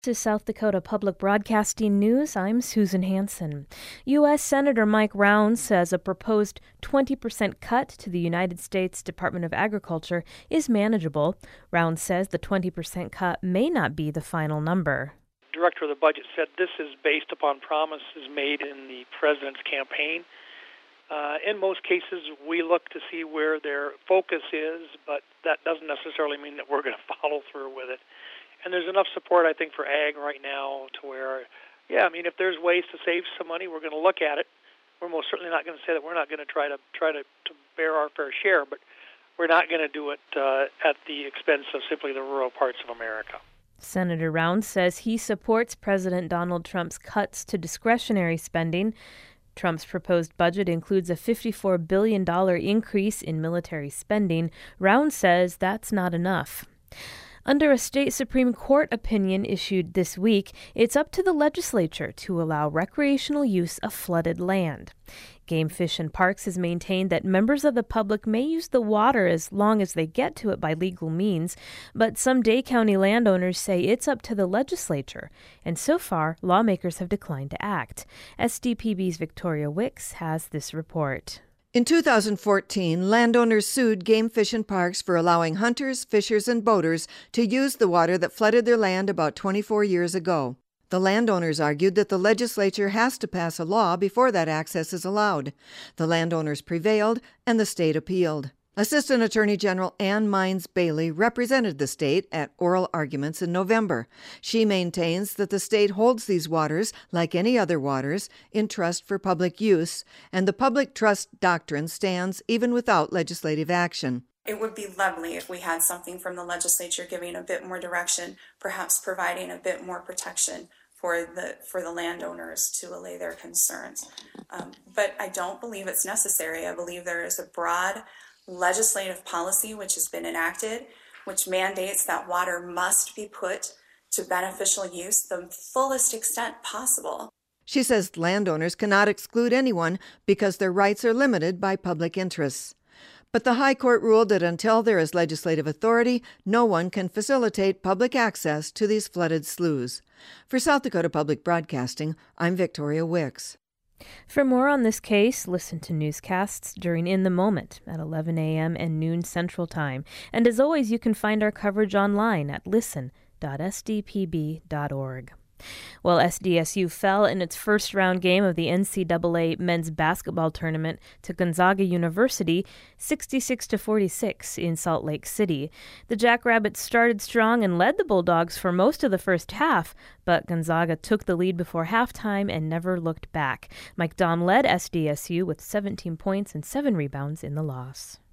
To South Dakota Public Broadcasting News, I'm Susan Hansen. U.S. Senator Mike Rounds says a proposed 20% cut to the United States Department of Agriculture is manageable. Rounds says the 20% cut may not be the final number. The director of the budget said this is based upon promises made in the president's campaign. In most cases, we look to see where their focus is, but that doesn't necessarily mean that we're going to follow through with it. And there's enough support, I think, for ag right now to where, if there's ways to save some money, we're going to look at it. We're most certainly not going to say that we're not going to try to bear our fair share, but we're not going to do it at the expense of simply the rural parts of America. Senator Rounds says he supports President Donald Trump's cuts to discretionary spending. Trump's proposed budget includes a $54 billion increase in military spending. Rounds says that's not enough. Under a state Supreme Court opinion issued this week, it's up to the legislature to allow recreational use of flooded land. Game Fish and Parks has maintained that members of the public may use the water as long as they get to it by legal means, but some Day County landowners say it's up to the legislature, and so far, lawmakers have declined to act. SDPB's Victoria Wicks has this report. In 2014, landowners sued Game Fish and Parks for allowing hunters, fishers, and boaters to use the water that flooded their land about 24 years ago. The landowners argued that the legislature has to pass a law before that access is allowed. The landowners prevailed, and the state appealed. Assistant Attorney General Ann Mines Bailey represented the state at oral arguments in November. She maintains that the state holds these waters, like any other waters, in trust for public use, and the public trust doctrine stands even without legislative action. It would be lovely if we had something from the legislature giving a bit more direction, perhaps providing a bit more protection for the landowners to allay their concerns. But I don't believe it's necessary. I believe there is a broad legislative policy which has been enacted, which mandates that water must be put to beneficial use the fullest extent possible. She says landowners cannot exclude anyone because their rights are limited by public interests. But the High Court ruled that until there is legislative authority, no one can facilitate public access to these flooded sloughs. For South Dakota Public Broadcasting, I'm Victoria Wicks. For more on this case, listen to newscasts during In the Moment at 11 a.m. and noon Central Time. And as always, you can find our coverage online at listen.sdpb.org. Well, SDSU fell in its first-round game of the NCAA men's basketball tournament to Gonzaga University, 66-46 in Salt Lake City. The Jackrabbits started strong and led the Bulldogs for most of the first half, but Gonzaga took the lead before halftime and never looked back. Mike Daum led SDSU with 17 points and 7 rebounds in the loss.